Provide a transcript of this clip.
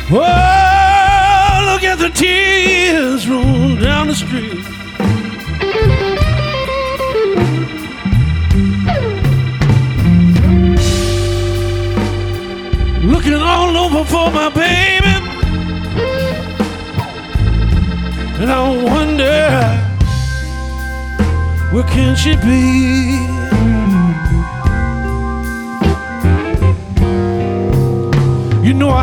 Oh, look at the tears rolling down the street. Looking all over for my baby, and I wonder, where can she be? You know I